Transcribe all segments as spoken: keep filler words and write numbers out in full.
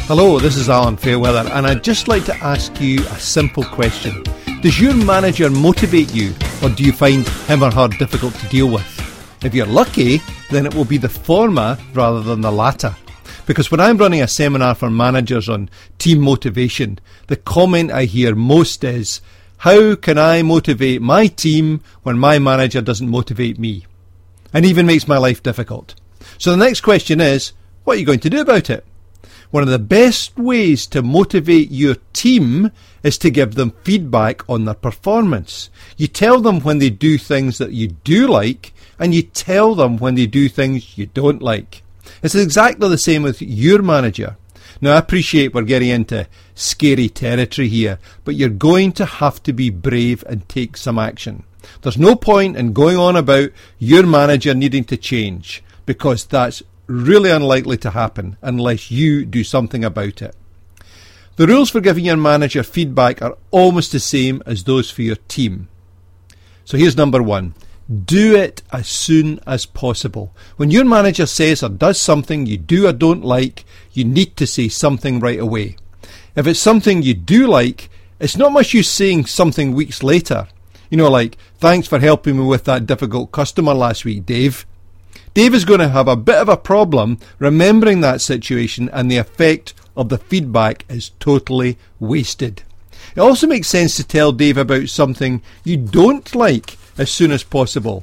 Hello, this is Alan Fairweather, and I'd just like to ask you a simple question. Does your manager motivate you, or do you find him or her difficult to deal with? If you're lucky, then it will be the former rather than the latter. Because when I'm running a seminar for managers on team motivation, the comment I hear most is, how can I motivate my team when my manager doesn't motivate me? And even makes my life difficult. So the next question is, what are you going to do about it? One of the best ways to motivate your team is to give them feedback on their performance. You tell them when they do things that you do like, and you tell them when they do things you don't like. It's exactly the same with your manager. Now, I appreciate we're getting into scary territory here, but you're going to have to be brave and take some action. There's no point in going on about your manager needing to change, because that's really unlikely to happen unless you do something about it. The rules for giving your manager feedback are almost the same as those for your team. So here's number one. Do it as soon as possible. When your manager says or does something you do or don't like, you need to say something right away. If it's something you do like, it's not much use saying something weeks later. You know, like, thanks for helping me with that difficult customer last week, Dave. Dave is going to have a bit of a problem remembering that situation, and the effect of the feedback is totally wasted. It also makes sense to tell Dave about something you don't like as soon as possible.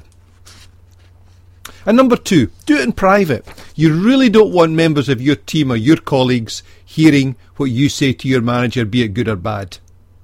And number two, do it in private. You really don't want members of your team or your colleagues hearing what you say to your manager, be it good or bad.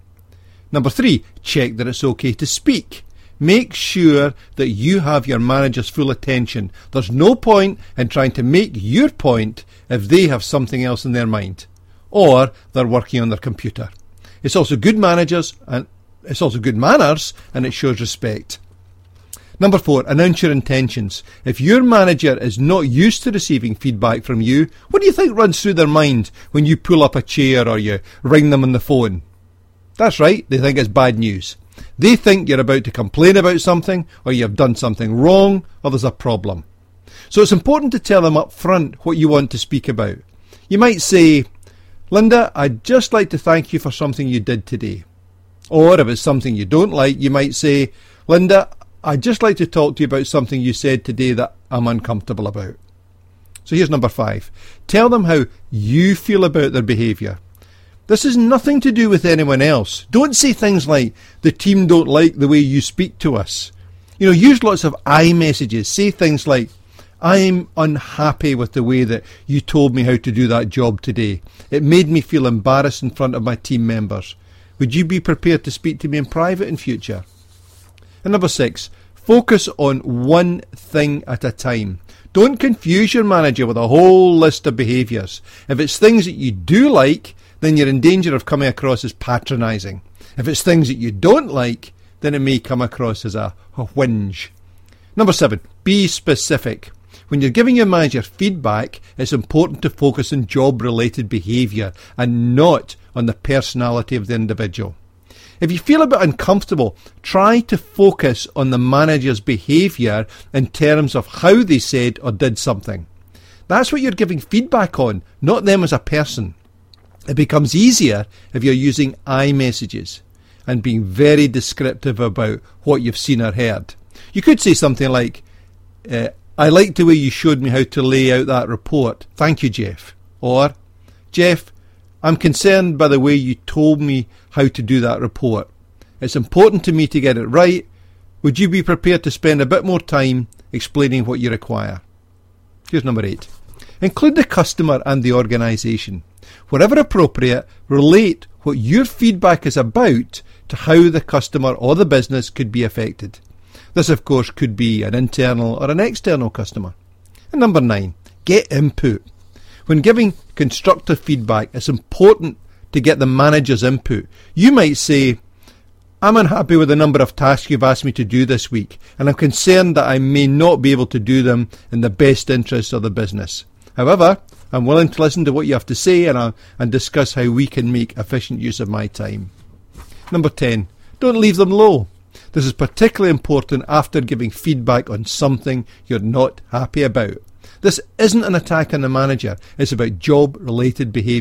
Number three, check that it's okay to speak. Make sure that you have your manager's full attention. There's no point in trying to make your point if they have something else in their mind, or they're working on their computer. It's also good managers, and it's also good manners, and it shows respect. Number four, announce your intentions. If your manager is not used to receiving feedback from you, what do you think runs through their mind when you pull up a chair or you ring them on the phone? That's right, they think it's bad news. They think you're about to complain about something, or you've done something wrong, or there's a problem. So it's important to tell them up front what you want to speak about. You might say, Linda, I'd just like to thank you for something you did today. Or if it's something you don't like, you might say, Linda, I'd just like to talk to you about something you said today that I'm uncomfortable about. So here's number five. Tell them how you feel about their behaviour. This has nothing to do with anyone else. Don't say things like, the team don't like the way you speak to us. You know, use lots of I messages. Say things like, I'm unhappy with the way that you told me how to do that job today. It made me feel embarrassed in front of my team members. Would you be prepared to speak to me in private in future? And number six, focus on one thing at a time. Don't confuse your manager with a whole list of behaviours. If it's things that you do like, then you're in danger of coming across as patronising. If it's things that you don't like, then it may come across as a, a whinge. Number seven, be specific. When you're giving your manager feedback, it's important to focus on job-related behaviour and not on the personality of the individual. If you feel a bit uncomfortable, try to focus on the manager's behaviour in terms of how they said or did something. That's what you're giving feedback on, not them as a person. It becomes easier if you're using I messages and being very descriptive about what you've seen or heard. You could say something like, uh, I liked the way you showed me how to lay out that report. Thank you, Jeff. Or, Jeff, I'm concerned by the way you told me how to do that report. It's important to me to get it right. Would you be prepared to spend a bit more time explaining what you require? Here's number eight. Include the customer and the organisation. Wherever appropriate, relate what your feedback is about to how the customer or the business could be affected. This, of course, could be an internal or an external customer. And number nine, get input. When giving constructive feedback, it's important to get the manager's input. You might say, I'm unhappy with the number of tasks you've asked me to do this week, and I'm concerned that I may not be able to do them in the best interests of the business. However, I'm willing to listen to what you have to say and, uh, and discuss how we can make efficient use of my time. Number ten, don't leave them low. This is particularly important after giving feedback on something you're not happy about. This isn't an attack on the manager, it's about job-related behaviour.